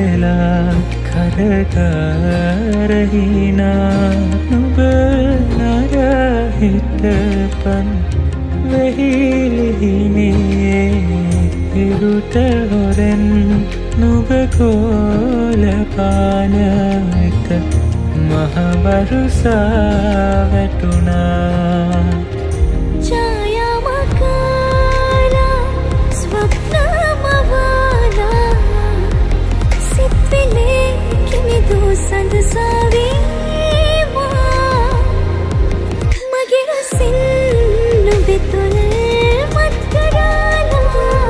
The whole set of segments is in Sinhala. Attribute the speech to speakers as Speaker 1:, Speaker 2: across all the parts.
Speaker 1: වෙලා කරකාරහිනා නුඹ නර හිටපන් වෙහිලිහිනේ ඉරුට හොරෙන් නුඹ කෝල පාන එක මහවරුසා වැටුණා
Speaker 2: සඳ සාවීමා මගේ රසින් නුඹේ තුල මත් කරාලා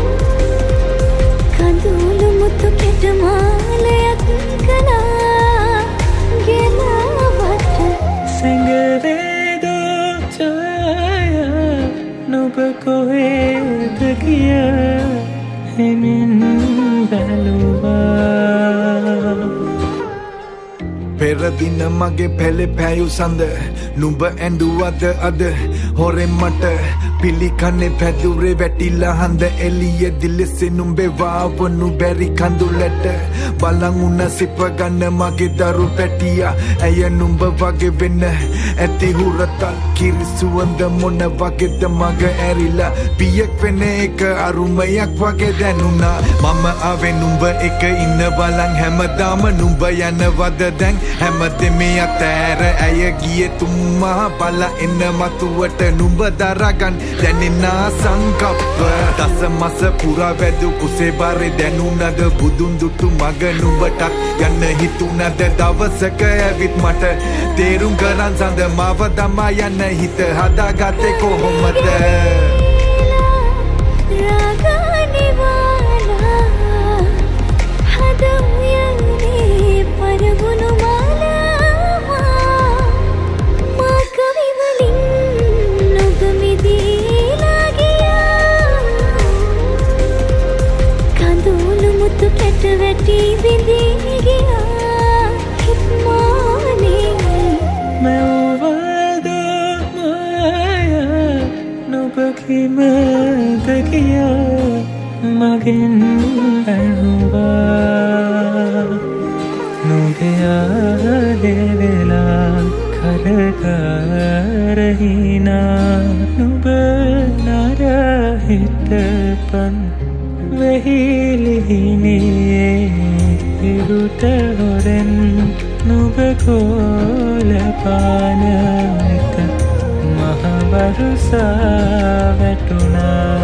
Speaker 2: කඳුළු මුතු කෙට මාලයක් කළා ගෙලවට
Speaker 1: සිංගවේදෝ ඡායා නුඹ කොහෙද ගියා හිමින් බැලුවා
Speaker 3: පෙරදින මගේ පෙළෙ පෑයු සඳ නුඹ ඇඬුවද අද හොරෙන් මට පිළිකන්නේ පැදුරේ වැටිලා හඳ එළිය දිලෙසේ නුඹේ වාවනු බැරි කඳුලට බලන් උන සිප ගන්න මගේ දරු පැටියා ඇය නුඹ වගේ වෙන්න ඇති හුරතල් කිරිසුවඳ මොන වගේද මග ඇරිලා පියෙක් වෙන එක අරුමයක් වගේ දැනුණා මම ආවේ නුඹ එක ඉන්න බලන් හැමදාම නුඹ යනවද දැන් හැමදෙම අතෑර ඇය ගියේ තුම්මා බලා එන්න මතුවට නුඹ දරගන් දැනෙනා සංකප්ප දස මස පුරා වැදු කුසේ බාරේ දැනුණද බුදුන් දුටු මග නුඹටත් යන්න හිතුණද දවසක ඇවිත් මට තේරුම් ගන්න සඳ මාව දමා යන්න හිත හදාගත්තේ කොහොමද
Speaker 2: වැටි විඳී ගියා හිත්මානේ
Speaker 1: මවද මායා නුඹ කිමද ගියා මගෙන් ඇහුවා නුඹේ ආදේ වෙලා කරකාරහිනා නුඹ නර හිටපන් වෙහිලිහිනේ ඉරුට හොරෙන් නුඹ කෝල පාන එක මහවරුසා වැටුණා